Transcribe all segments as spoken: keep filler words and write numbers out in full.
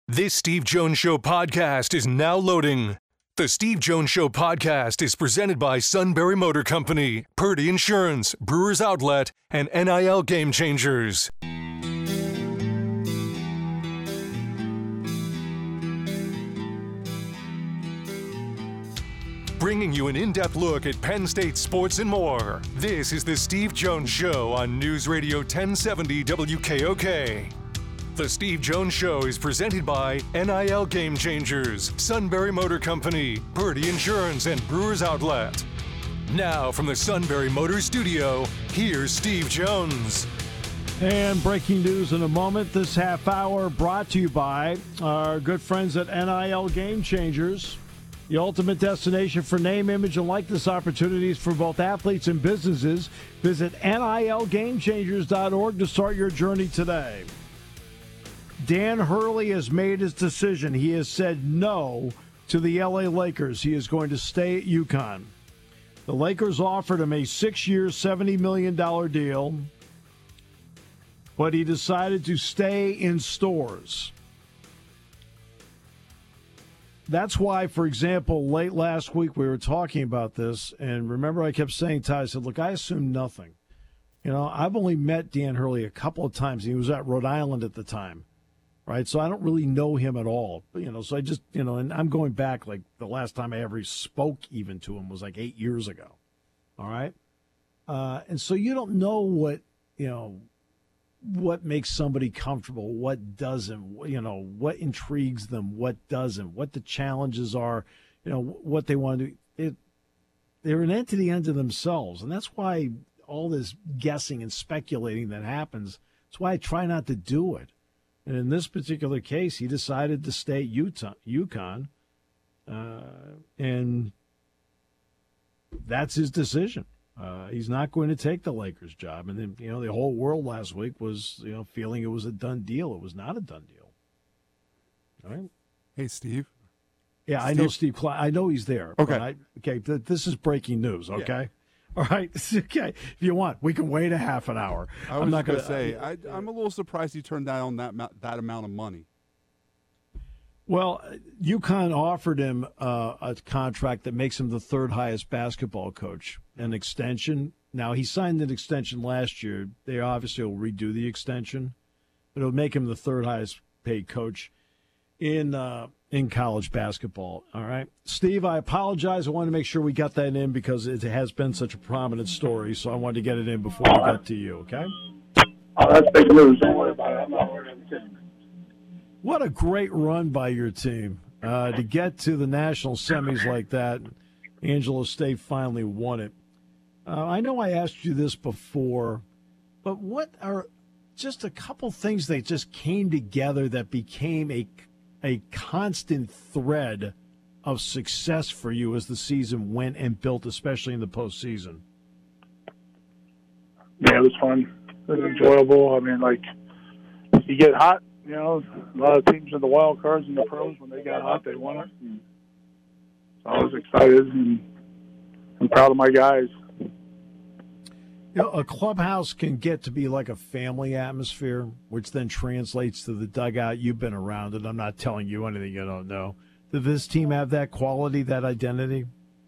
This Steve Jones Show podcast is now loading. The Steve Jones Show podcast is presented by Sunbury Motor Company, Purdy Insurance, Brewers Outlet, and N I L Game Changers. Bringing you an in-depth look at Penn State sports and more. This is the Steve Jones Show on News Radio ten seventy W K O K. The Steve Jones Show is presented by N I L Game Changers, Sunbury Motor Company, Purdy Insurance, and Brewers Outlet. Now from the Sunbury Motor Studio, here's Steve Jones. And breaking news in a moment. This half hour brought to you by our good friends at N I L Game Changers, the ultimate destination for name, image, and likeness opportunities for both athletes and businesses. Visit N I L game changers dot org to start your journey today. Dan Hurley has made his decision. He has said no to the L A Lakers. He is going to stay at UConn. The Lakers offered him a six-year, seventy million dollars deal, but he decided to stay in Stores. That's why, for example, late last week we were talking about this, and remember I kept saying, Ty, I said, look, I assume nothing. You know, I've only met Dan Hurley a couple of times. He was at Rhode Island at the time, right? So I don't really know him at all. But, you know, so I just, you know, and I'm going back, like, the last time I ever spoke even to him was like eight years ago, all right? Uh, and so you don't know what, you know, what makes somebody comfortable, what doesn't, you know, what intrigues them, what doesn't, what the challenges are, you know, what they want to do. It, they're an entity unto themselves, and that's why all this guessing and speculating that happens, that's why I try not to do it. And in this particular case, he decided to stay at Utah, UConn, uh, and that's his decision. Uh, he's not going to take the Lakers job. And then, you know, the whole world last week was, you know, feeling it was a done deal. It was not a done deal. All right. Hey, Steve. Yeah, Steve. I know Steve Klein. I know he's there. Okay. I, okay. Th- this is breaking news. Okay. Yeah. All right. Okay. If you want, we can wait a half an hour. I was I'm not going to gonna, say, I, I'm a little surprised you turned down that that amount of money. Well, UConn offered him uh, a contract that makes him the third highest basketball coach, an extension. Now, he signed an extension last year. They obviously will redo the extension, but it'll make him the third highest paid coach in uh, in college basketball. All right. Steve, I apologize. I wanted to make sure we got that in because it has been such a prominent story, so I wanted to get it in before we got to you, okay? Oh, that's big news. Don't worry about it. I'm not worried about it. What a great run by your team uh, to get to the national semis like that. Angelo State finally won it. Uh, I know I asked you this before, but what are just a couple things that just came together that became a, a constant thread of success for you as the season went and built, especially in the postseason? Yeah, it was fun. It was enjoyable. I mean, like, you get hot. You know, a lot of teams in the wild cards and the pros, when they got hot, they won it. And so I was excited and I'm proud of my guys. You know, a clubhouse can get to be like a family atmosphere, which then translates to the dugout. You've been around it. I'm not telling you anything you don't know. Did this team have that quality, that identity?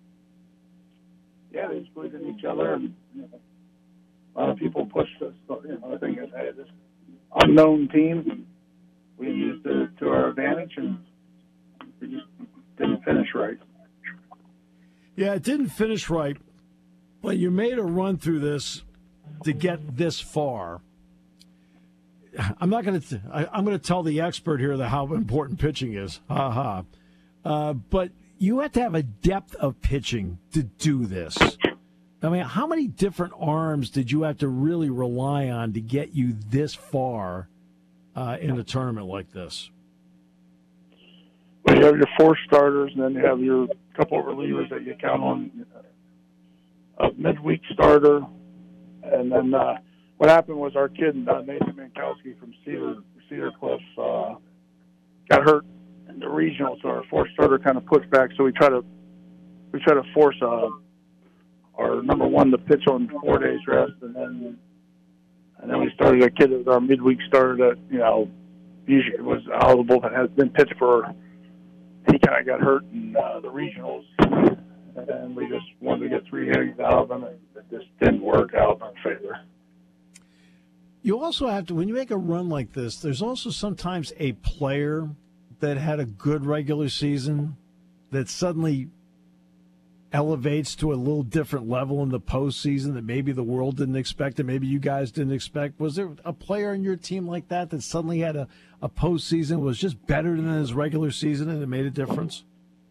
Yeah, they just believed in each other. And, you know, a lot of people pushed us. So, you know, I think it's hey, this unknown team. We used it to our advantage, and we just didn't finish right. Yeah, it didn't finish right, but you made a run through this to get this far. I'm not going to. I'm going to tell the expert here that how important pitching is. Ha ha. Uh, but you have to have a depth of pitching to do this. I mean, how many different arms did you have to really rely on to get you this far uh, in a tournament like this? Well, you have your four starters, and then you have your couple of relievers that you count on. A midweek starter, and then uh, what happened was our kid uh, Nathan Mankowski from Cedar Cedar Cliff uh, got hurt in the regional, so our fourth starter kind of pushed back. So we try to we try to force uh, our number one to pitch on four days rest, and then and then we started a kid as our midweek starter that you know usually was out of the bullpen, has been pitched for. He kind of got hurt in uh, the regionals, and we just wanted to get three innings out of him, and it just didn't work out in our favor. You also have to, when you make a run like this, there's also sometimes a player that had a good regular season that suddenly elevates to a little different level in the postseason that maybe the world didn't expect and maybe you guys didn't expect. Was there a player in your team like that that suddenly had a, a postseason, was just better than his regular season, and it made a difference?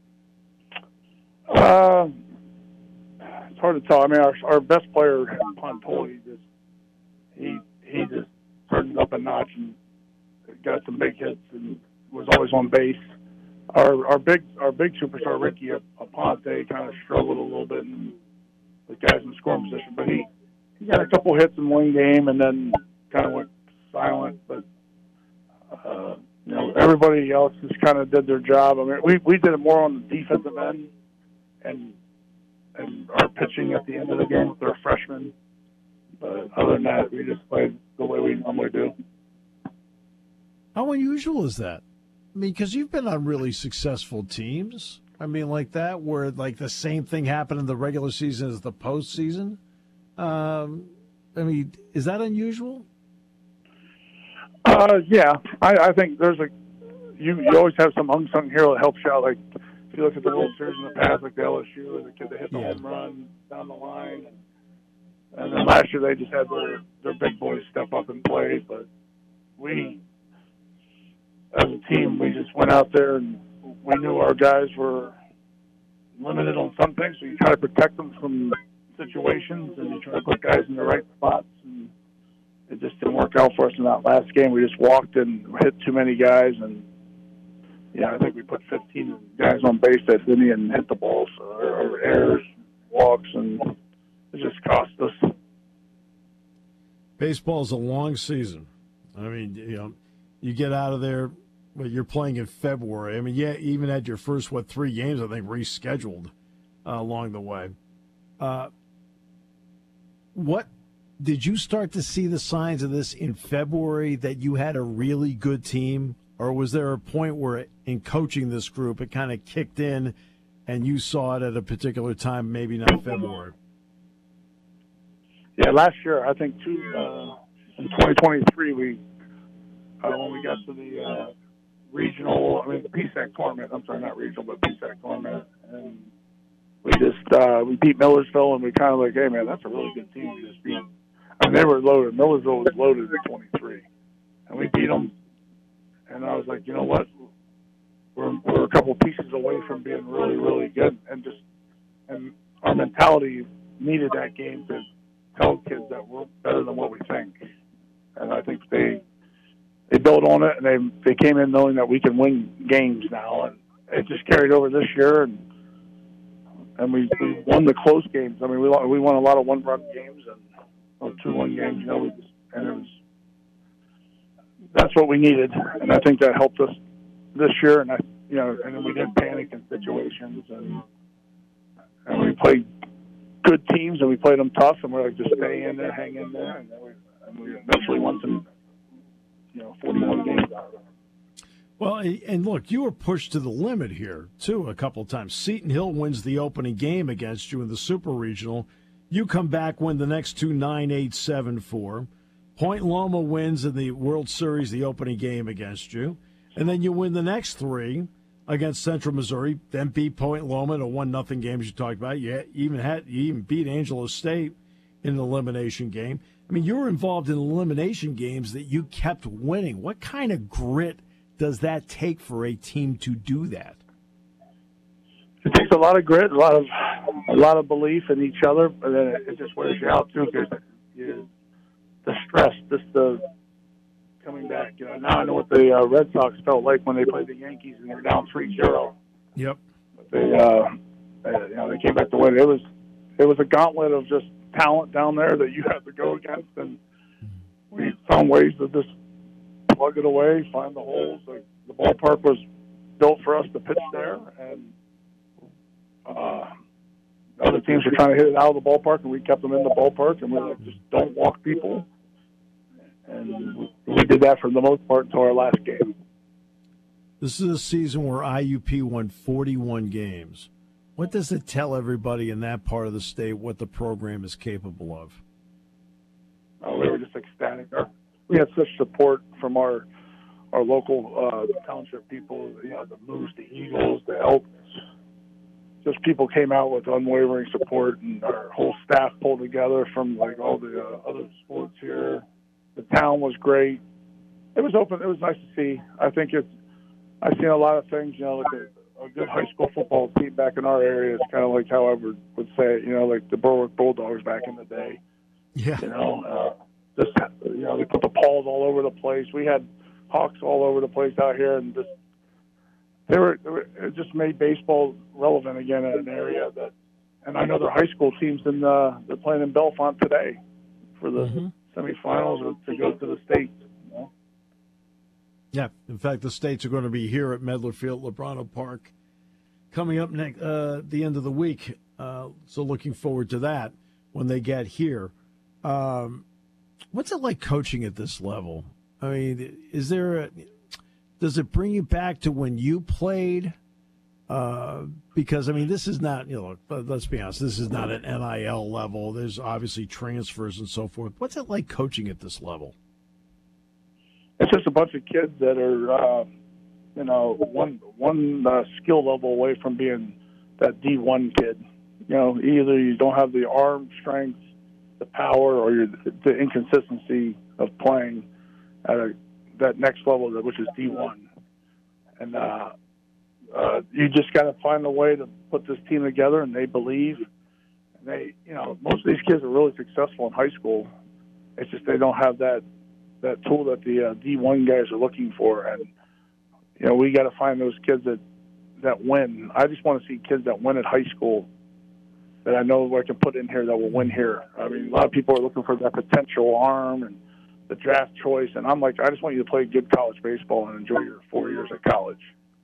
Uh, it's hard to tell. I mean, our, our best player, Pontoli, just he he just turned it up a notch and got some big hits and was always on base. Our our big our big superstar Ricky Aponte kind of struggled a little bit in the guys in scoring position, but he, he got a couple hits in one game and then kind of went silent. But uh, you know, everybody else just kind of did their job. I mean, we we did it more on the defensive end and and our pitching at the end of the game with our freshmen. But other than that, we just played the way we normally do. How unusual is that? I mean, because you've been on really successful teams. I mean, like that, where like the same thing happened in the regular season as the postseason. Um, I mean, is that unusual? Uh, yeah, I, I think there's a you, you always have some unsung hero that helps you out. Like if you look at the World Series in the past, like the L S U, the kid that hit the Yeah. home run down the line, and then last year they just had their their big boys step up and play. But we, as a team, we just went out there and we knew our guys were limited on some things, so you try to protect them from situations and you try to put guys in the right spots. And it just didn't work out for us in that last game. We just walked and hit too many guys, and yeah, I think we put fifteen guys on base that didn't even hit the ball, so or errors, walks, and it just cost us. Baseball's a long season. I mean, you know, you get out of there, but you're playing in February. I mean, yeah, even had your first, what, three games, I think, rescheduled uh, along the way. Uh, what did you start to see the signs of this in February that you had a really good team? Or was there a point where in coaching this group it kind of kicked in and you saw it at a particular time, maybe not February? Yeah, last year, I think, too, uh, in twenty twenty-three, we, uh, when we got to the uh, regional, I mean, the P S A C tournament, I'm sorry, not regional, but P S A C tournament, and we just, uh, we beat Millersville, and we kind of like, hey, man, that's a really good team. We just beat them. I mean, they were loaded. Millersville was loaded at twenty-three, and we beat them. And I was like, you know what? We're, we're a couple pieces away from being really, really good. And just, and our mentality needed that game to tell kids that we're better than what we think. And I think they they built on it, and they they came in knowing that we can win games now. And it just carried over this year, and and we, we won the close games. I mean, we we won a lot of one-run games and or two-one games. You know, we just, and it was. That's what we needed, and I think that helped us this year. And I, you know, and then we didn't panic in situations, and and we played good teams, and we played them tough, and we're like, just stay in there, hang in there, and then we, and we eventually won some, you know, forty-one games out of it. Well, and look, you were pushed to the limit here too a couple of times. Seton Hill wins the opening game against you in the Super Regional. You come back, win the next two, nine, eight, seven, four. Point Loma wins in the World Series the opening game against you. And then you win the next three against Central Missouri, then beat Point Loma in a one nothing game, as you talked about. You even had you even beat Angelo State in an elimination game. I mean, you were involved in elimination games that you kept winning. What kind of grit does that take for a team to do that? It takes a lot of grit, a lot of a lot of belief in each other, but then it just wears you out too, because you the stress, just the coming back. You know, now I know what the uh, Red Sox felt like when they played the Yankees and they're down three zero. Yep. But they, uh, they, you know, they came back to win. It was, it was a gauntlet of just talent down there that you have to go against, and we found ways to just plug it away, find the holes. Like, the ballpark was built for us to pitch there, and uh, other teams were trying to hit it out of the ballpark, and we kept them in the ballpark, and we were like, just don't walk people. and we did that for the most part until our last game. This is a season where I U P won forty-one games. What does it tell everybody in that part of the state what the program is capable of? Uh, we were just ecstatic. Our, we had such support from our our local uh, township people, you know, the Moose, the Eagles, the Elks. Just people came out with unwavering support, and our whole staff pulled together from like all the uh, other sports here. The town was great. It was open. It was nice to see. I think it's. I've seen a lot of things. You know, like a, a good high school football team back in our area is kind of like how I would, would say it. You know, like the Berwick Bulldogs back in the day. Yeah. You know, uh, just you know, they put the paws all over the place. We had hawks all over the place out here, and just they were, they were it just made baseball relevant again in an area that. And I know their high school teams in uh, they're playing in Bellefonte today for the mm-hmm. semifinals or to go to the states. You know? Yeah, in fact, the states are going to be here at Medler Field, Lebrano Park, coming up next uh, the end of the week. Uh, so looking forward to that when they get here. Um, what's it like coaching at this level? I mean, is there a, does it bring you back to when you played? Uh, because, I mean, this is not, you know, let's be honest, this is not an N I L level. There's obviously transfers and so forth. What's it like coaching at this level? It's just a bunch of kids that are, uh, you know, one one uh, skill level away from being that D one kid. You know, either you don't have the arm strength, the power, or you're, the inconsistency of playing at a, that next level, which is D one. And uh, uh, you just got to find a way to put this team together, and they believe. And they, you know, most of these kids are really successful in high school. It's just they don't have that that tool that the uh, D one guys are looking for. And, you know, we got to find those kids that, that win. I just want to see kids that win at high school that I know I can put in here that will win here. I mean, a lot of people are looking for that potential arm and the draft choice, and I'm like, I just want you to play good college baseball and enjoy your four years at college.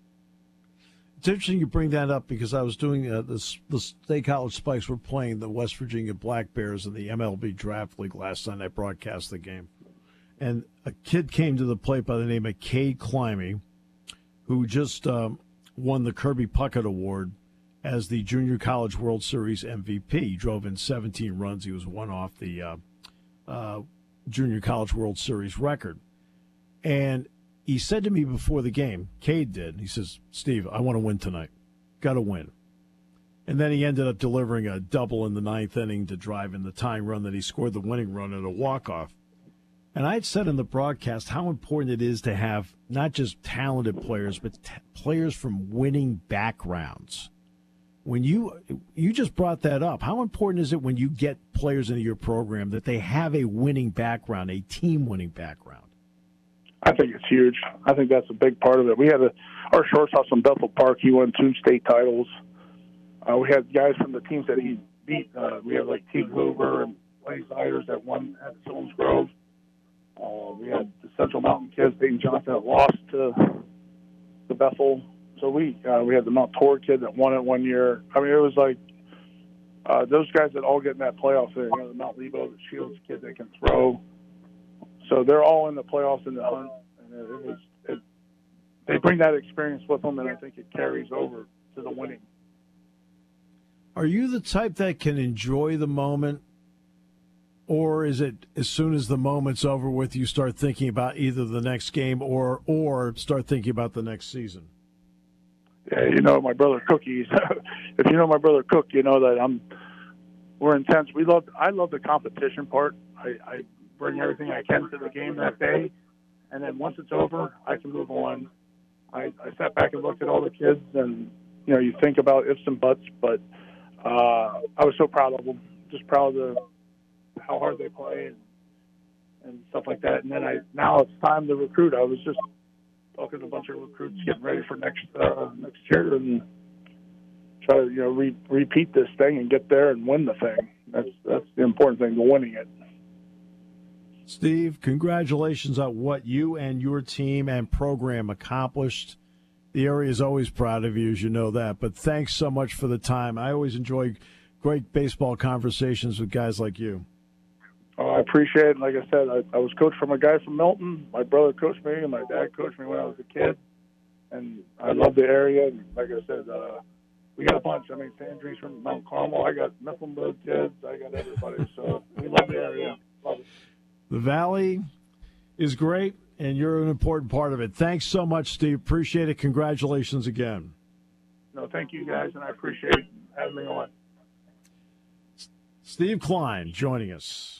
It's interesting you bring that up because I was doing uh, this. The State College Spikes were playing the West Virginia Black Bears in the M L B Draft League last night. I broadcast the game. And a kid came to the plate by the name of Cade Climby, who just um, won the Kirby Puckett Award as the Junior College World Series M V P. He drove in seventeen runs. He was one off the uh, uh, Junior College World Series record. And he said to me before the game, Cade did, he says, Steve, I want to win tonight. Got to win. And then he ended up delivering a double in the ninth inning to drive in the tying run that he scored the winning run at a walk-off. And I had said in the broadcast how important it is to have not just talented players, but t- players from winning backgrounds. When you you just brought that up, how important is it when you get players into your program that they have a winning background, a team-winning background? I think it's huge. I think that's a big part of it. We had a, our shortstop from Bethel Park. He won two state titles. Uh, we had guys from the teams that he beat. Uh, we had like T. Glover and Blaze Iders that won at Silms Grove. Uh, we had the Central Mountain kids, Peyton Johnson, that lost to the Bethel. So we uh, we had the Mount Tor kid that won it one year. I mean, it was like uh, those guys that all get in that playoff thing. You know, the Mount Lebo, the Shields kid that can throw. So they're all in the playoffs in the hunt, and it, it was it, they bring that experience with them, and I think it carries over to the winning. Are you the type that can enjoy the moment, or is it as soon as the moment's over with, you start thinking about either the next game or or start thinking about the next season? Yeah, you know my brother Cookies. If you know my brother Cook, you know that I'm. We're intense. We love. I love the competition part. I. I bring everything I can to the game that day, and then once it's over, I can move on. I, I sat back and looked at all the kids, and, you know, you think about ifs and buts, but uh, I was so proud of them, just proud of the, how hard they play and, and stuff like that. And then I now it's time to recruit. I was just talking to a bunch of recruits getting ready for next uh, next year and try to, you know, re- repeat this thing and get there and win the thing. That's, that's the important thing, the winning it. Steve, congratulations on what you and your team and program accomplished. The area is always proud of you, as you know that. But thanks so much for the time. I always enjoy great baseball conversations with guys like you. Oh, I appreciate it. Like I said, I, I was coached from a guy from Milton. My brother coached me, and my dad coached me when I was a kid. And I love the area. And like I said, uh, we got a bunch. I mean, Sandry's from Mount Carmel. I got Mifflinburg kids. I got everybody. So we love the area. Love it. The Valley is great, and you're an important part of it. Thanks so much, Steve. Appreciate it. Congratulations again. No, thank you, guys, and I appreciate having me on. Steve Klein joining us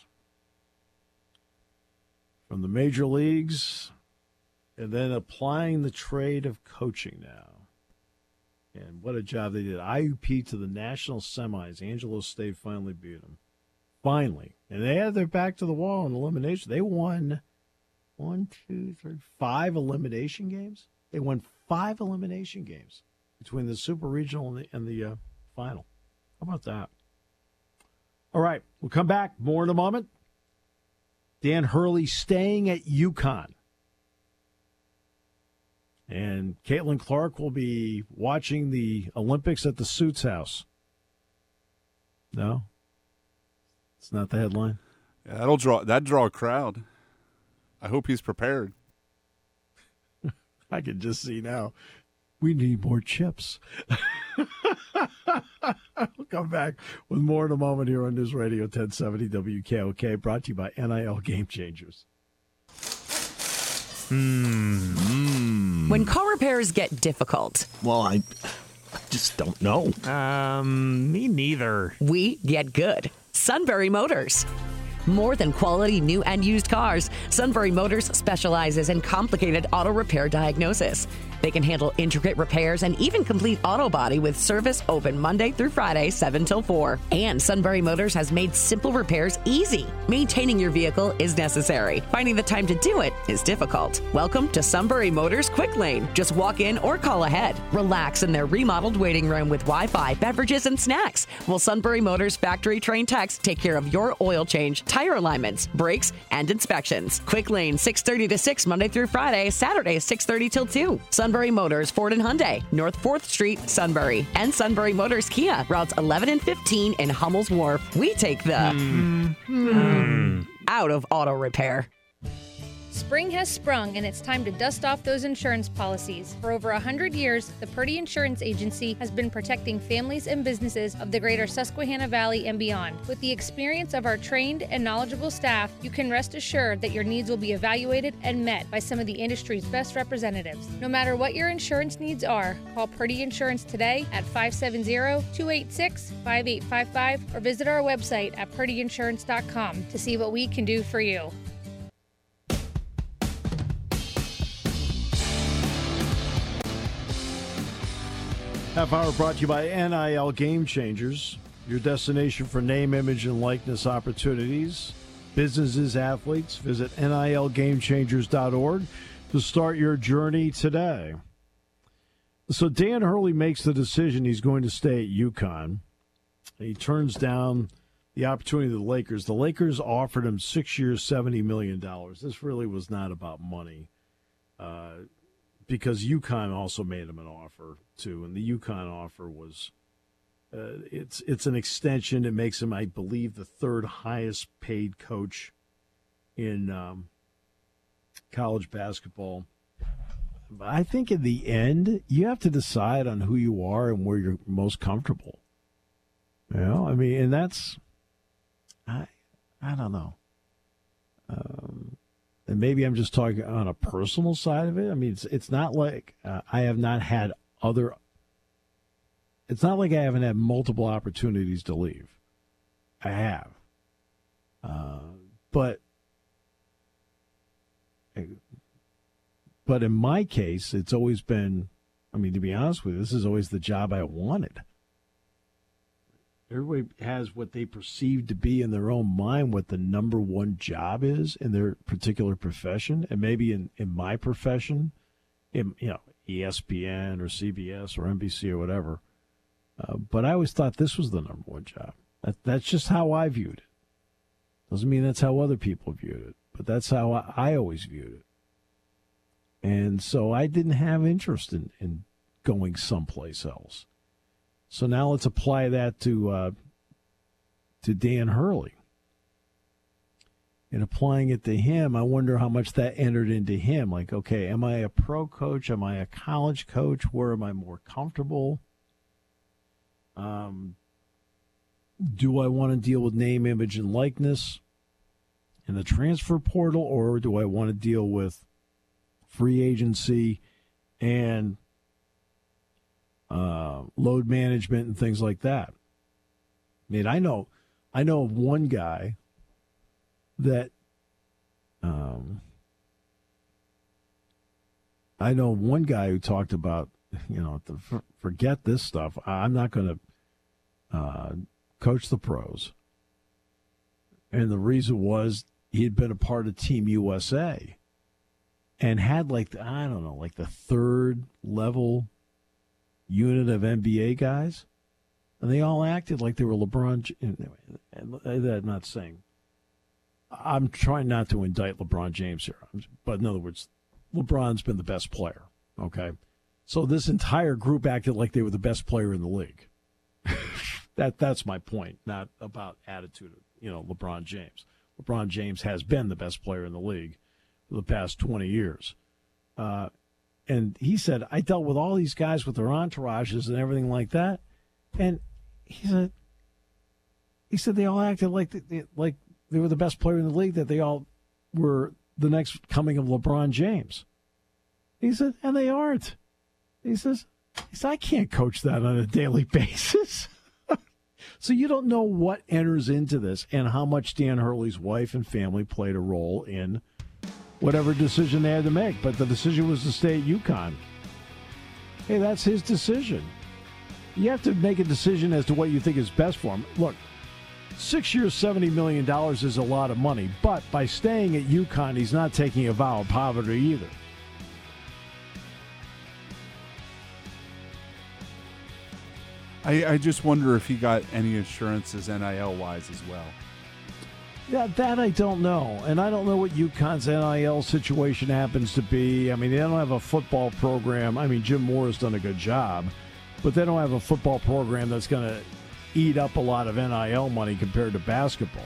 from the major leagues and then applying the trade of coaching now. And what a job they did. I U P to the national semis. Angelo State finally beat them. Finally. And they had their back to the wall in elimination. They won one, two, three, five elimination games. They won five elimination games between the Super Regional and the, and the uh, final. How about that? All right, we'll come back. More in a moment. Dan Hurley staying at UConn. And Caitlin Clark will be watching the Olympics at the Suits house. No? It's not the headline? Yeah, that'll draw, that'd draw a crowd. I hope he's prepared. I can just see now. We need more chips. We'll come back with more in a moment here on News Radio ten seventy W K O K, brought to you by N I L Game Changers. Hmm. When car repairs get difficult, Well, I just don't know. Um, me neither. we get good. Sunbury Motors. More than quality new and used cars, Sunbury Motors specializes in complicated auto repair diagnosis. They can handle intricate repairs and even complete auto body with service open Monday through Friday, seven till four. And Sunbury Motors has made simple repairs easy. Maintaining your vehicle is necessary. Finding the time to do it is difficult. Welcome to Sunbury Motors Quick Lane. Just walk in or call ahead. Relax in their remodeled waiting room with Wi-Fi, beverages, and snacks. While Sunbury Motors factory-trained techs take care of your oil change, tire alignments, brakes, and inspections. Quick Lane, six thirty to six, Monday through Friday, Saturday, six thirty till two. Sunbury Motors, Ford and Hyundai, North fourth Street, Sunbury. And Sunbury Motors Kia, routes eleven and fifteen in Hummel's Wharf. We take the mm. Mm. out of auto repair. Spring has sprung, and it's time to dust off those insurance policies. For over one hundred years, the Purdy Insurance Agency has been protecting families and businesses of the greater Susquehanna Valley and beyond. With the experience of our trained and knowledgeable staff, you can rest assured that your needs will be evaluated and met by some of the industry's best representatives. No matter what your insurance needs are, call Purdy Insurance today at five seven zero, two eight six, five eight five five or visit our website at purdy insurance dot com to see what we can do for you. Half hour brought to you by N I L Game Changers, your destination for name, image, and likeness opportunities. Businesses, athletes, visit N I L game changers dot org to start your journey today. So Dan Hurley makes the decision he's going to stay at UConn. He turns down the opportunity of the Lakers. The Lakers offered him six years, seventy million dollars. This really was not about money. Uh Because UConn also made him an offer too, and the UConn offer was uh, it's it's an extension. It makes him, I believe, the third highest paid coach in um, college basketball. But I think in the end, you have to decide on who you are and where you're most comfortable. You know, I mean, and that's I I don't know. Um, And maybe I'm just talking on a personal side of it. I mean, it's it's not like uh, I have not had other. It's not like I haven't had multiple opportunities to leave. I have, uh, but but in my case, it's always been. I mean, to be honest with you, this is always the job I wanted. Everybody has what they perceive to be in their own mind what the number one job is in their particular profession. And maybe in, in my profession, in, you know, E S P N or C B S or N B C or whatever. Uh, but I always thought this was the number one job. That, that's just how I viewed it. Doesn't mean that's how other people viewed it, but that's how I, I always viewed it. And so I didn't have interest in, in going someplace else. So now let's apply that to uh, to Dan Hurley. and applying it to him, I wonder how much that entered into him. Like, okay, am I a pro coach? Am I a college coach? Where am I more comfortable? Um, do I want to deal with name, image, and likeness in the transfer portal, or do I want to deal with free agency and uh, load management and things like that? I mean, I know, I know of one guy that, um, I know one guy who talked about, you know, the, for, forget this stuff. I'm not going to uh, coach the pros. And the reason was he had been a part of Team U S A and had like, the, I don't know, like the third level unit of N B A guys. And they all acted like they were LeBron. And I'm not saying, I'm trying not to indict LeBron James here. But in other words, LeBron's been the best player, okay? So this entire group acted like they were the best player in the league. that That's my point, not about attitude of, you know, LeBron James. LeBron James has been the best player in the league for the past twenty years. Uh, and he said, I dealt with all these guys with their entourages and everything like that. And he said, he said they all acted like they, like they were the best player in the league, that they all were the next coming of LeBron James. He said, and they aren't. He says, he said, I can't coach that on a daily basis. So you don't know what enters into this and how much Dan Hurley's wife and family played a role in whatever decision they had to make. But the decision was to stay at UConn. Hey, that's his decision. You have to make a decision as to what you think is best for him. Look, six years, seventy million dollars is a lot of money, but by staying at UConn, he's not taking a vow of poverty either. I, I just wonder if he got any assurances N I L-wise as well. Yeah, that I don't know. And I don't know what UConn's N I L situation happens to be. I mean, they don't have a football program. I mean, Jim Moore has done a good job, but they don't have a football program that's going to eat up a lot of N I L money compared to basketball.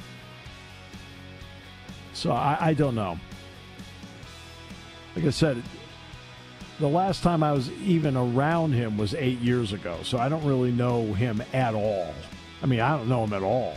So I, I don't know. Like I said, the last time I was even around him was eight years ago, so I don't really know him at all. I mean, I don't know him at all.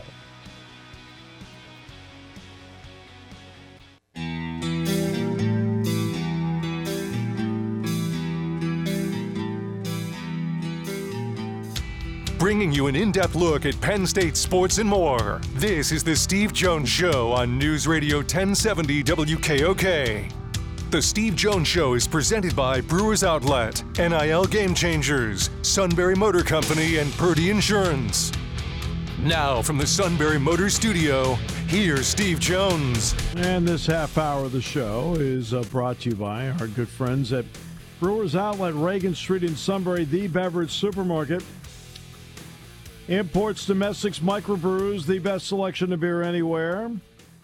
Bringing you an in-depth look at Penn State sports and more. This is the Steve Jones Show on News Radio ten seventy W K O K. The Steve Jones Show is presented by Brewers Outlet, N I L Game Changers, Sunbury Motor Company, and Purdy Insurance. Now from the Sunbury Motor Studio, here's Steve Jones. And this half hour of the show is uh, brought to you by our good friends at Brewers Outlet, Reagan Street in Sunbury, the beverage supermarket. Imports, domestics, microbrews, the best selection of beer anywhere.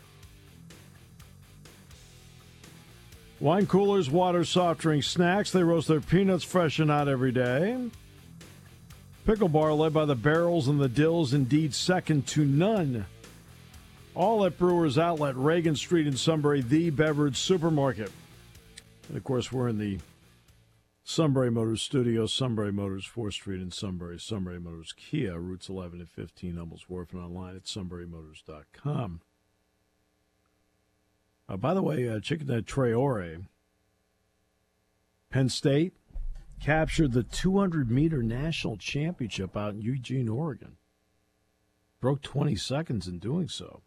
Wine coolers, water, soft drinks, snacks. They roast their peanuts fresh and hot every day. Pickle bar led by the Barrels and the Dills, indeed second to none. All at Brewers Outlet, Reagan Street in Sunbury, the beverage supermarket. And, of course, we're in the Sunbury Motors studio, Sunbury Motors, fourth Street in Sunbury, Sunbury Motors Kia, routes eleven and fifteen, Hummel's Wharf, and online at sunbury motors dot com. Uh, by the way, uh, Chicken Traore, Penn State captured the two hundred meter national championship out in Eugene, Oregon. Broke twenty seconds in doing so.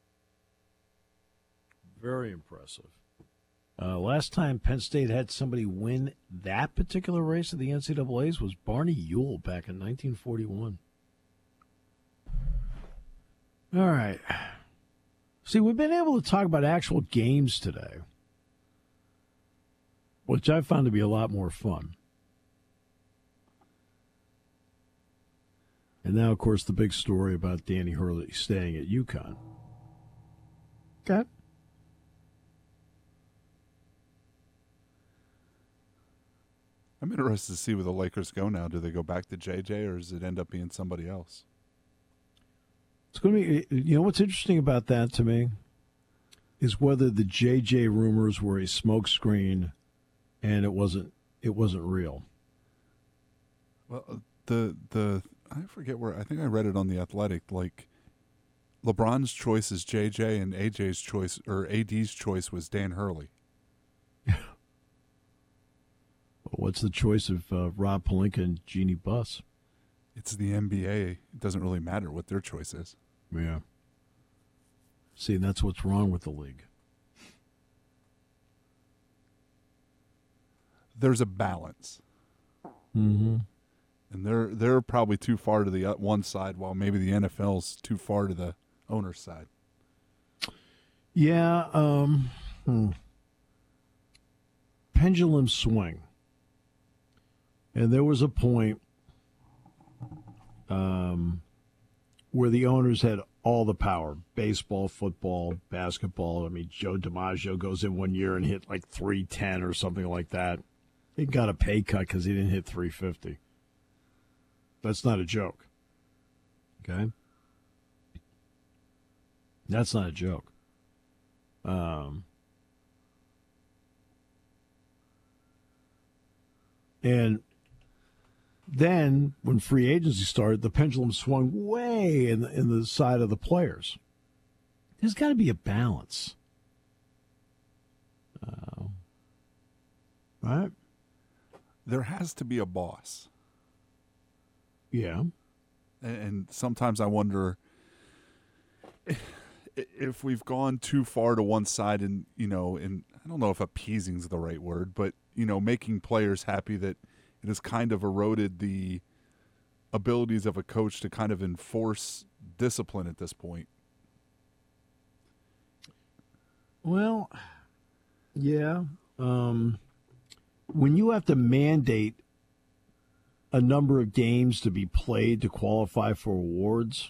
Very impressive. Uh, last time Penn State had somebody win that particular race at the N C double A's was Barney Ewell back in nineteen forty-one. All right. See, we've been able to talk about actual games today, which I found to be a lot more fun. And now, of course, the big story about Danny Hurley staying at UConn. Okay. I'm interested to see where the Lakers go now. Do they go back to J J, or does it end up being somebody else? It's going to be, you know what's interesting about that to me? is whether the J J rumors were a smokescreen and it wasn't it wasn't real. Well, the the I forget where, I think I read it on The Athletic, like LeBron's choice is J J and A J's choice, or A D's choice, was Dan Hurley. What's the choice of uh, Rob Pelinka and Jeannie Buss? It's the N B A. It doesn't really matter what their choice is. Yeah. See, that's what's wrong with the league. There's a balance. Mm-hmm. And they're they're probably too far to the uh, one side, while maybe the N F L's too far to the owner's side. Yeah. Um, hmm. Pendulum swing. And there was a point um, where the owners had all the power. Baseball, football, basketball. I mean, Joe DiMaggio goes in one year and hit like three ten or something like that. He got a pay cut because he didn't hit three fifty. That's not a joke. Okay? That's not a joke. Um, and then, when free agency started, the pendulum swung way in the, in the side of the players. There's got to be a balance. Uh, right? There has to be a boss. Yeah. And, and sometimes I wonder if we've gone too far to one side, and, you know, and I don't know if appeasing is the right word, but, you know, making players happy, that it has kind of eroded the abilities of a coach to kind of enforce discipline at this point. Well, yeah. Um, when you have to mandate a number of games to be played to qualify for awards,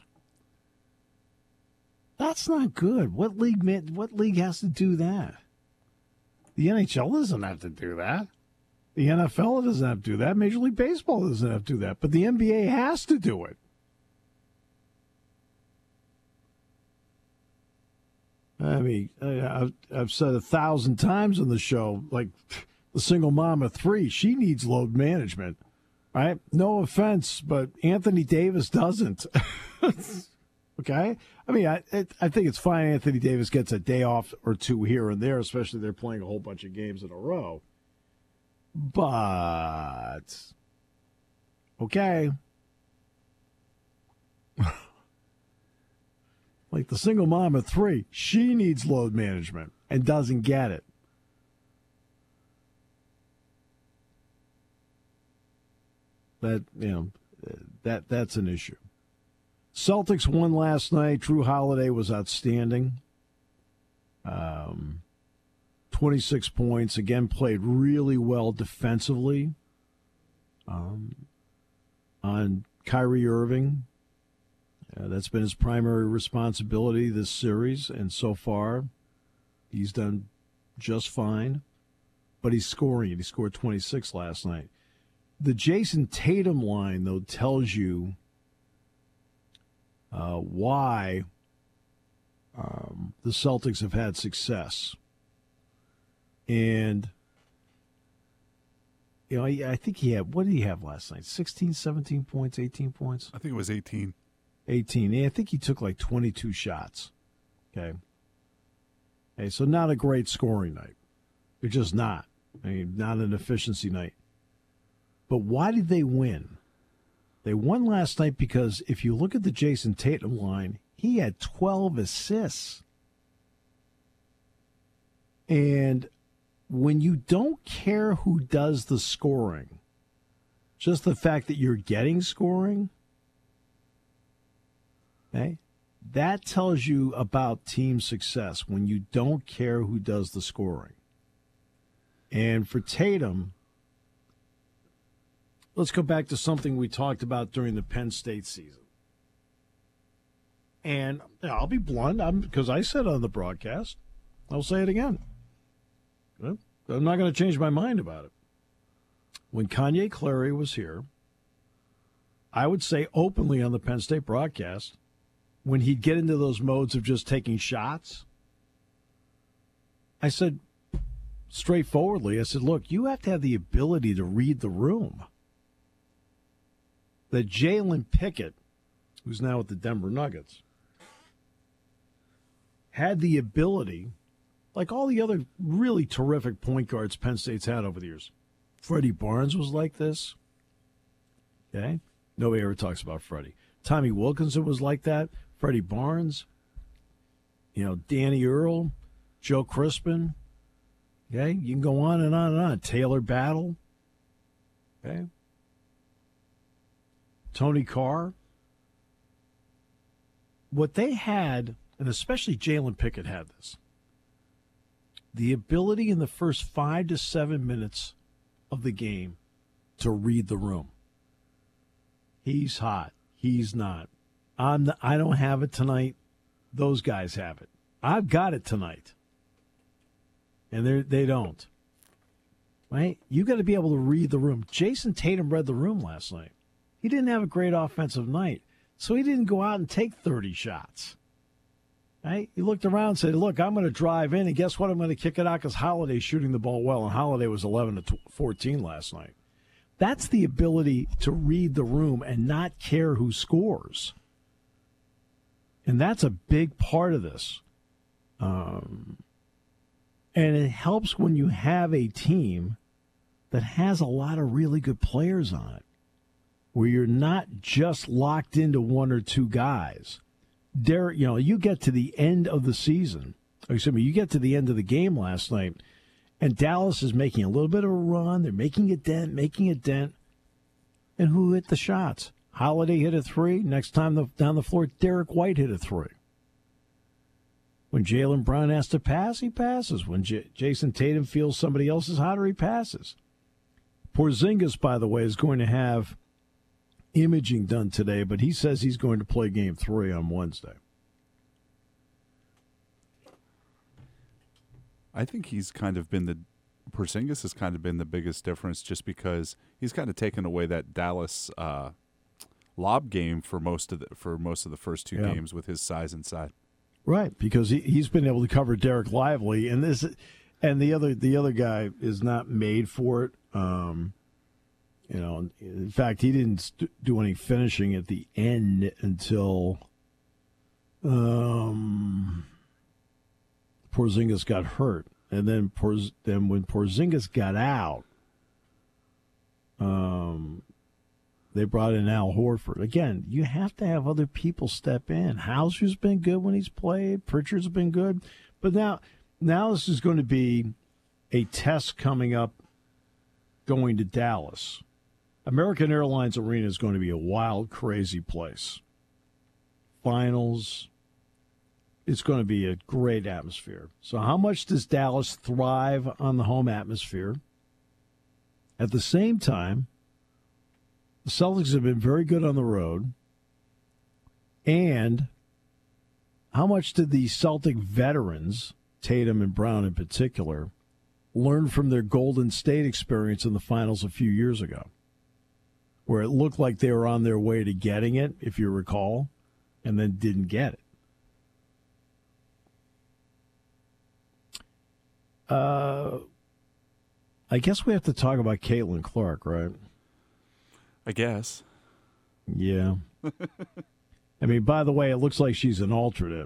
that's not good. What league, what league has to do that? The N H L doesn't have to do that. The N F L doesn't have to do that. Major League Baseball doesn't have to do that. But the N B A has to do it. I mean, I've, I've said a thousand times on the show, like the single mom of three, she needs load management, right? No offense, but Anthony Davis doesn't. Okay? I mean, I I think it's fine Anthony Davis gets a day off or two here and there, especially they're playing a whole bunch of games in a row. But, okay. Like the single mom of three, she needs load management and doesn't get it. That, you know, that that's an issue. Celtics won last night. Drew Holiday was outstanding. Um, twenty-six points. Again, played really well defensively. Um, on Kyrie Irving. Uh, that's been his primary responsibility this series, and so far he's done just fine. But he's scoring, and he scored twenty-six last night. The Jason Tatum line, though, tells you uh, why um, the Celtics have had success. And, you know, I, I think he had, what did he have last night? sixteen, seventeen points, eighteen points? I think it was eighteen. eighteen. Yeah, I think he took like twenty-two shots. Okay. Hey, so not a great scoring night. It's just not. I mean, not an efficiency night. But why did they win? They won last night because if you look at the Jason Tatum line, he had twelve assists. And when you don't care who does the scoring, just the fact that you're getting scoring, okay, that tells you about team success when you don't care who does the scoring. And for Tatum, let's go back to something we talked about during the Penn State season. And I'll be blunt, I'm, because I said on the broadcast, I'll say it again. I'm not going to change my mind about it. When Kanye Clary was here, I would say openly on the Penn State broadcast, when he'd get into those modes of just taking shots, I said, straightforwardly, I said, look, you have to have the ability to read the room. That Jalen Pickett, who's now with the Denver Nuggets, had the ability, like all the other really terrific point guards Penn State's had over the years. Freddie Barnes was like this. Okay? Nobody ever talks about Freddie. Tommy Wilkinson was like that. Freddie Barnes. You know, Danny Earl. Joe Crispin. Okay? You can go on and on and on. Taylor Battle. Okay? Tony Carr. What they had, and especially Jalen Pickett had this, the ability in the first five to seven minutes of the game to read the room. He's hot. He's not. I'm the, I don't have it tonight. Those guys have it. I've got it tonight. And they they don't. Right? You got to be able to read the room. Jason Tatum read the room last night. He didn't have a great offensive night, so he didn't go out and take thirty shots. Right? He looked around and said, look, I'm going to drive in, and guess what? I'm going to kick it out because Holiday's shooting the ball well, and Holiday was eleven to fourteen last night. That's the ability to read the room and not care who scores. And that's a big part of this. Um, and it helps when you have a team that has a lot of really good players on it, where you're not just locked into one or two guys. Derek, you know, you get to the end of the season, or excuse me, you get to the end of the game last night, and Dallas is making a little bit of a run. They're making a dent, making a dent. And who hit the shots? Holiday hit a three. Next time the, down the floor, Derek White hit a three. When Jaylen Brown has to pass, he passes. When J- Jason Tatum feels somebody else is hotter, he passes. Porzingis, by the way, is going to have imaging done today, but he says he's going to play game three on Wednesday. I think he's kind of been the Porzingis has kind of been the biggest difference, just because he's kind of taken away that Dallas uh, lob game for most of the for most of the first two yeah. games with his size inside. Right, because he he's been able to cover Derek Lively, and this and the other the other guy is not made for it. Um, you know, in fact, he didn't st- do any finishing at the end until um, Porzingis got hurt. And then, Porz- then when Porzingis got out, um, they brought in Al Horford. Again, you have to have other people step in. Hauser's been good when he's played. Pritchard's been good. But now, now this is going to be a test coming up going to Dallas. American Airlines Arena is going to be a wild, crazy place. Finals. It's going to be a great atmosphere. So how much does Dallas thrive on the home atmosphere? At the same time, the Celtics have been very good on the road. And how much did the Celtic veterans, Tatum and Brown in particular, learn from their Golden State experience in the finals a few years ago, where it looked like they were on their way to getting it, if you recall, and then didn't get it? Uh, I guess we have to talk about Caitlin Clark, right? I guess. Yeah. I mean, by the way, it looks like she's an alternate,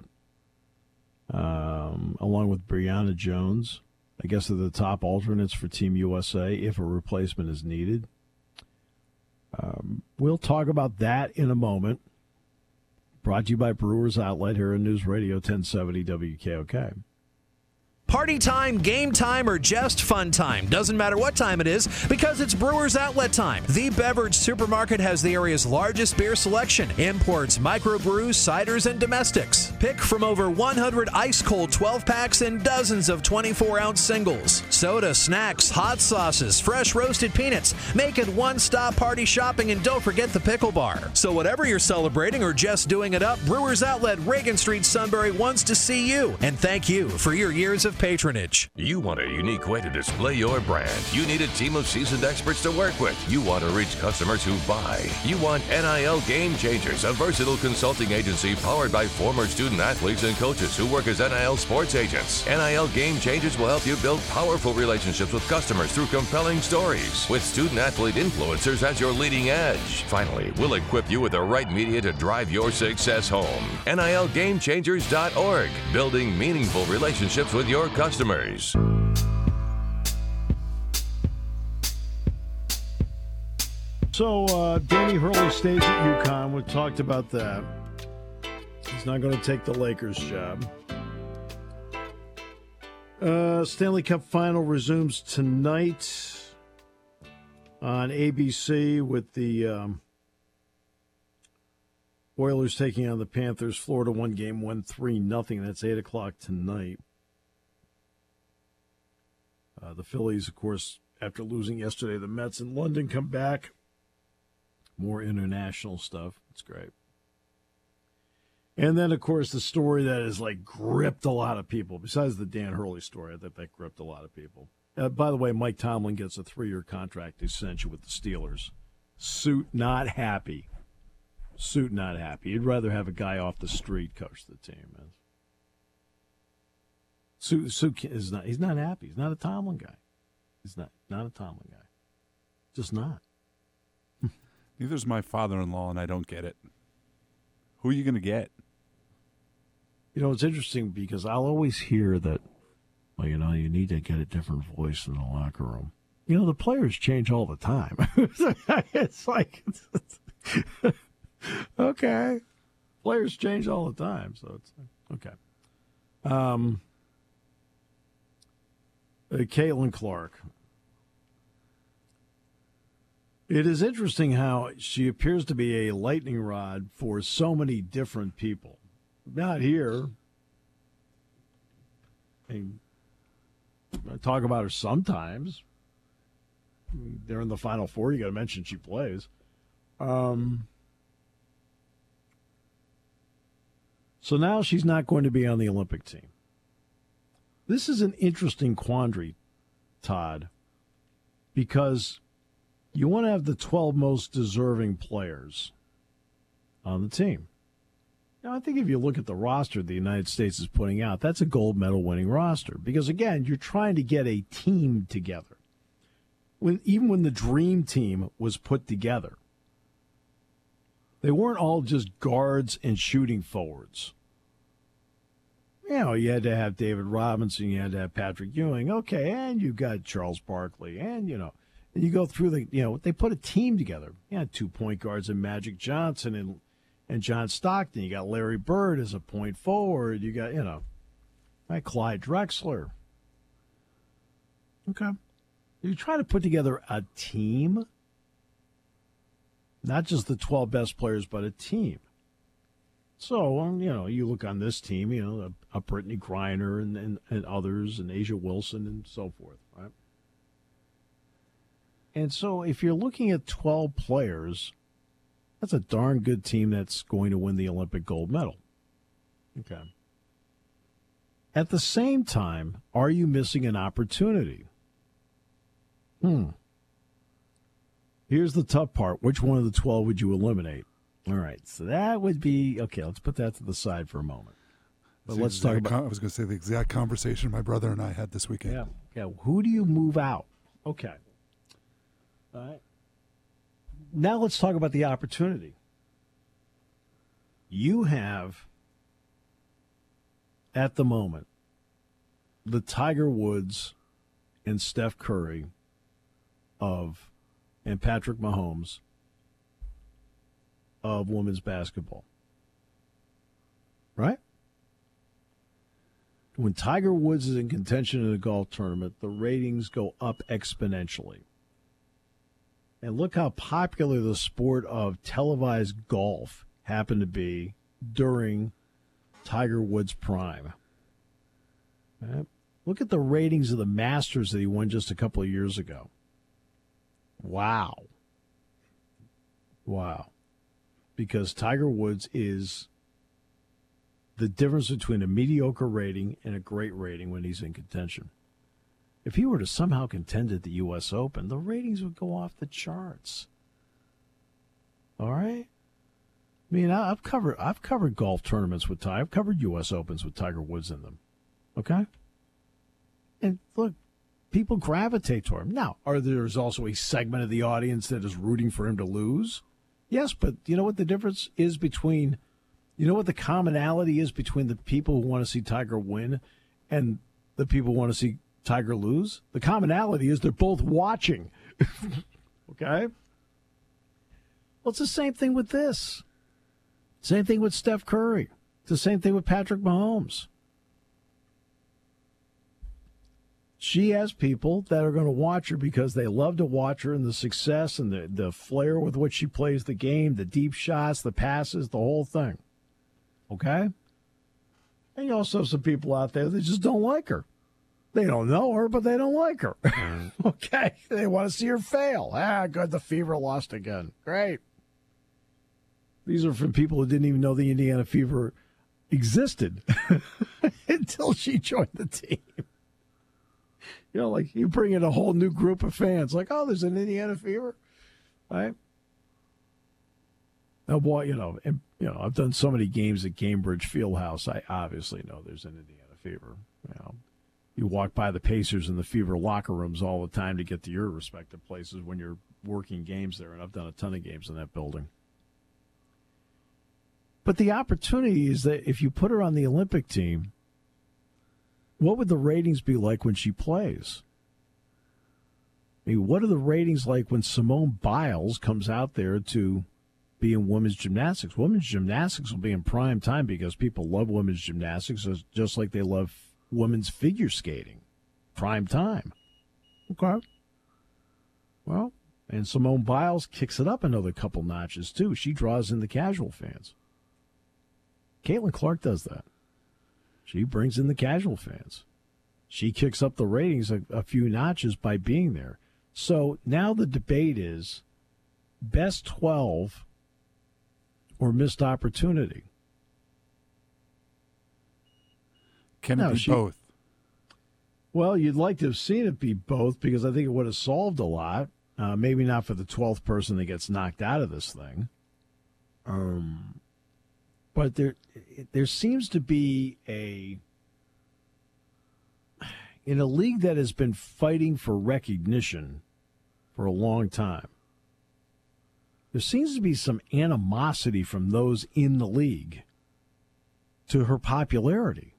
um, along with Brianna Jones. I guess they're the top alternates for Team U S A if a replacement is needed. Um, we'll talk about that in a moment. Brought to you by Brewers Outlet here on News Radio ten seventy W K O K. Party time, game time, or just fun time. Doesn't matter what time it is, because it's Brewers Outlet time. The beverage supermarket has the area's largest beer selection. Imports, microbrews, ciders, and domestics. Pick from over one hundred ice-cold twelve-packs and dozens of twenty-four ounce singles. Soda, snacks, hot sauces, fresh roasted peanuts. Make it one-stop party shopping, and don't forget the pickle bar. So whatever you're celebrating or just doing it up, Brewers Outlet, Reagan Street, Sunbury wants to see you. And thank you for your years of patronage. You want a unique way to display your brand. You need a team of seasoned experts to work with. You want to reach customers who buy. You want N I L Game Changers, a versatile consulting agency powered by former student athletes and coaches who work as N I L sports agents. N I L Game Changers will help you build powerful relationships with customers through compelling stories, with student athlete influencers as your leading edge. Finally, we'll equip you with the right media to drive your success home. N I L game changers dot org, building meaningful relationships with your customers. So, uh, Danny Hurley stays at UConn. We talked about that. He's not going to take the Lakers job. Uh, Stanley Cup Final resumes tonight on A B C with the um, Oilers taking on the Panthers. Florida won game one, three nothing. That's eight o'clock tonight. Uh, the Phillies, of course, after losing yesterday, the Mets in London come back. More international stuff. It's great. And then, of course, the story that has, like, gripped a lot of people, besides the Dan Hurley story, I think that gripped a lot of people. Uh, by the way, Mike Tomlin gets a three-year contract extension with the Steelers. Suit not happy. Suit not happy. He'd rather have a guy off the street coach the team. Man. Suit, Suit is not, he's not happy. He's not a Tomlin guy. He's not, not a Tomlin guy. Just not. Neither's my father-in-law, and I don't get it. Who are you going to get? You know, it's interesting because I'll always hear that, well, you know, you need to get a different voice in the locker room. You know, the players change all the time. It's like, it's, okay. Players change all the time, so it's okay. Um, uh, Caitlin Clark. It is interesting how she appears to be a lightning rod for so many different people. Not here. I mean, I talk about her sometimes. They're in the Final Four. You got to mention she plays. Um, so now she's not going to be on the Olympic team. This is an interesting quandary, Todd, because you want to have the twelve most deserving players on the team. Now, I think if you look at the roster the United States is putting out, that's a gold medal winning roster. Because, again, you're trying to get a team together. When, even when the dream team was put together, they weren't all just guards and shooting forwards. You know, you had to have David Robinson, you had to have Patrick Ewing. Okay, and you got Charles Barkley, and, you know, and you go through the, you know, they put a team together. You had two point guards in Magic Johnson and and John Stockton. You got Larry Bird as a point forward. You got, you know, right, Clyde Drexler. Okay. You try to put together a team, not just the twelve best players, but a team. So, um, you know, you look on this team, you know, a, a Brittany Griner and, and, and others, and Asia Wilson and so forth, right? And so if you're looking at twelve players, that's a darn good team that's going to win the Olympic gold medal. Okay. At the same time, are you missing an opportunity? Hmm. Here's the tough part. Which one of the twelve would you eliminate? All right. So that would be, okay, let's put that to the side for a moment. But let's talk about. I was going to say the exact conversation my brother and I had this weekend. Yeah. Yeah. Who do you move out? Okay. All right. Now let's talk about the opportunity. You have, at the moment, the Tiger Woods and Steph Curry of, and Patrick Mahomes of women's basketball. Right? When Tiger Woods is in contention in a golf tournament, the ratings go up exponentially. And look how popular the sport of televised golf happened to be during Tiger Woods' prime. Right? Look at the ratings of the Masters that he won just a couple of years ago. Wow. Wow. Because Tiger Woods is the difference between a mediocre rating and a great rating when he's in contention. If he were to somehow contend at the U S Open, the ratings would go off the charts. All right? I mean, I've covered I've covered golf tournaments with Tiger. I've covered U S Opens with Tiger Woods in them. Okay? And look, people gravitate toward him. Now, are there's also a segment of the audience that is rooting for him to lose? Yes, but you know what the difference is between, you know what the commonality is between the people who want to see Tiger win and the people who want to see Tiger lose? The commonality is they're both watching. Okay? Well, it's the same thing with this. Same thing with Steph Curry. It's the same thing with Patrick Mahomes. She has people that are going to watch her because they love to watch her and the success and the, the flair with which she plays the game, the deep shots, the passes, the whole thing. Okay? And you also have some people out there that just don't like her. They don't know her, but they don't like her. Okay? They want to see her fail. Ah, good, the Fever lost again. Great. These are from people who didn't even know the Indiana Fever existed until she joined the team. You know, like you bring in a whole new group of fans. Like, oh, there's an Indiana Fever, right? Now, boy, you know, and, you know, I've done so many games at Cambridge Fieldhouse. I obviously know there's an Indiana Fever. You know, you walk by the Pacers and the Fever locker rooms all the time to get to your respective places when you're working games there, and I've done a ton of games in that building. But the opportunity is that if you put her on the Olympic team, what would the ratings be like when she plays? I mean, what are the ratings like when Simone Biles comes out there to be in women's gymnastics? Women's gymnastics will be in prime time because people love women's gymnastics just like they love women's figure skating. Prime time. Okay. Well, and Simone Biles kicks it up another couple notches, too. She draws in the casual fans. Caitlin Clark does that. She brings in the casual fans. She kicks up the ratings a, a few notches by being there. So now the debate is best twelve or missed opportunity. Can it no, be she, both? Well, you'd like to have seen it be both because I think it would have solved a lot. Uh, maybe not for the twelfth person that gets knocked out of this thing. Um, but there, there seems to be a, in a league that has been fighting for recognition for a long time, there seems to be some animosity from those in the league to her popularity.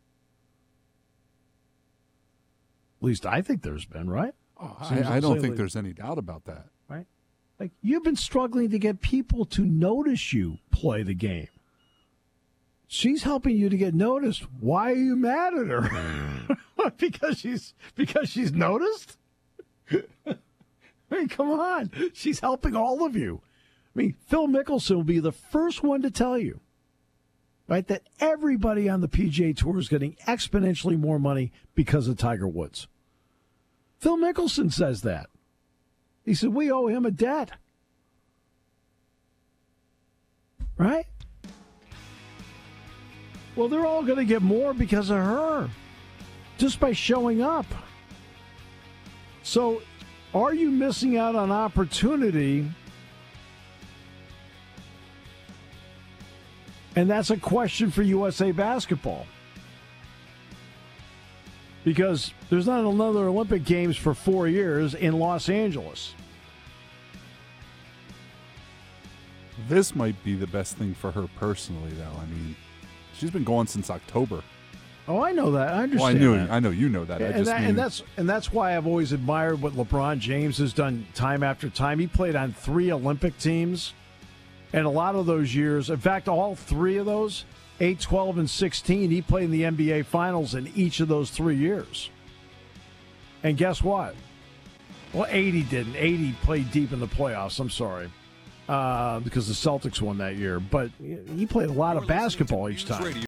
At least I think there's been, right? Oh, I, I don't think there's any doubt about that. Right? Like, you've been struggling to get people to notice you play the game. She's helping you to get noticed. Why are you mad at her? because she's because she's noticed? I mean, come on. She's helping all of you. I mean, Phil Mickelson will be the first one to tell you, right, that everybody on the P G A Tour is getting exponentially more money because of Tiger Woods. Phil Mickelson says that. He said, we owe him a debt. Right? Well, they're all going to get more because of her, just by showing up. So, are you missing out on opportunity? And that's a question for U S A Basketball. Because there's not another Olympic Games for four years in Los Angeles. This might be the best thing for her personally, though. I mean, she's been going since October. Oh, I know that. I understand. Well, I knew. That. I know you know that. I and, just that mean, and that's and that's why I've always admired what LeBron James has done time after time. He played on three Olympic teams, and a lot of those years, in fact, all three of those, eight, twelve, and sixteen, he played in the N B A Finals in each of those three years. And guess what? Well, eighty didn't. eighty played deep in the playoffs. I'm sorry. Uh, because the Celtics won that year. But he played a lot of basketball each time.